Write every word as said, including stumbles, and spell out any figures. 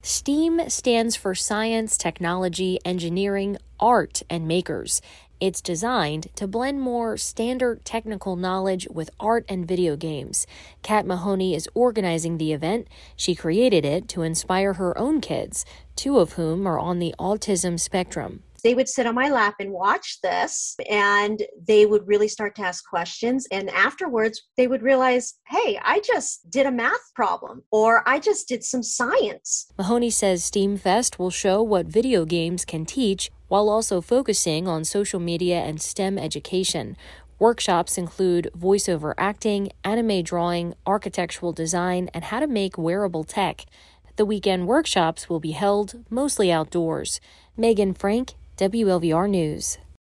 STEAM stands for science, technology, engineering, art, and makers. It's designed to blend more standard technical knowledge with art and video games. Kat Mahoney is organizing the event. She created it to inspire her own kids, two of whom are on the autism spectrum. They would sit on my lap and watch this, and they would really start to ask questions. And afterwards, they would realize, hey, I just did a math problem, or I just did some science. Mahoney says STEAM Fest will show what video games can teach while also focusing on social media and STEM education. Workshops include voiceover acting, anime drawing, architectural design, and how to make wearable tech. The weekend workshops will be held mostly outdoors. Megan Frank, W L V R News.